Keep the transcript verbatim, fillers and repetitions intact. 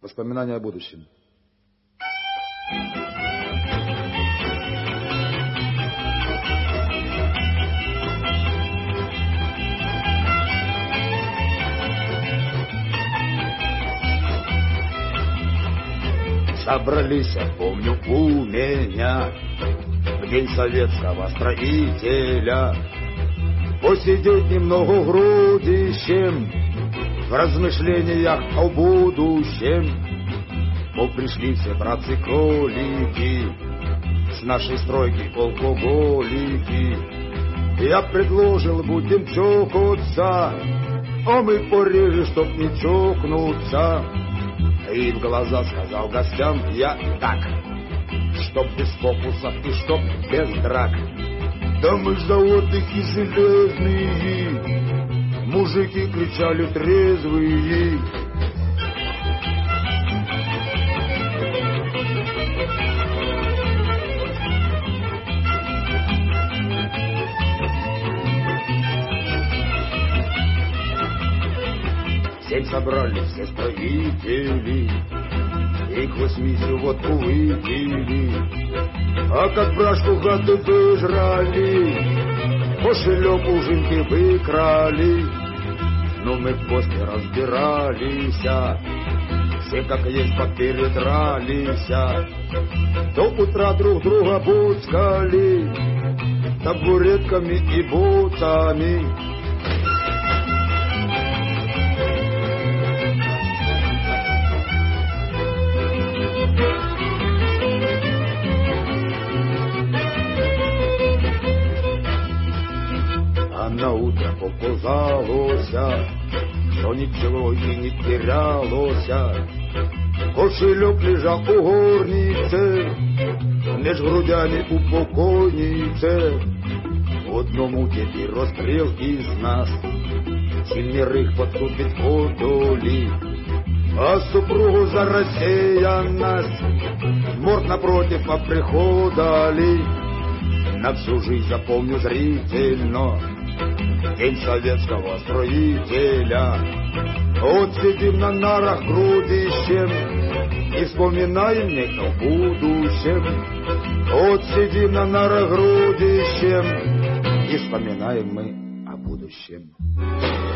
Воспоминания о будущем. Собрались, я помню, у меня в день советского строителя посидеть немного в будущем, в размышлениях о будущем. Мол, пришли все братцы-кролики с нашей стройки алкоголики. Я предложил, будем чокаться, а мы пореже, чтоб не чокнуться. И в глаза сказал гостям я так, чтоб без фокусов и чтоб без драк. Да мы ж за отдыхи железные, мужики кричали трезвые. Семь собрались все строители и к восьми водку выпили, а как брашку гады выжрали, кошелек ужинки выкрали. Но мы после разбирались, все как есть попередрались, до утра друг друга буцкали табуретками и бутами. На утро показалося, что ничего и не терялося. Кошелек лежал у горницы, меж грудями у покойницы. В одному теперь расстрел из нас, семерых подступит к доли, а супругу за рассеянность морд напротив оприходали. На всю жизнь запомню зрительно день советского строителя. Вот сидим на нарах грудищем и вспоминаем нечто в будущем. Вот сидим на нарах грудищем и вспоминаем мы о будущем.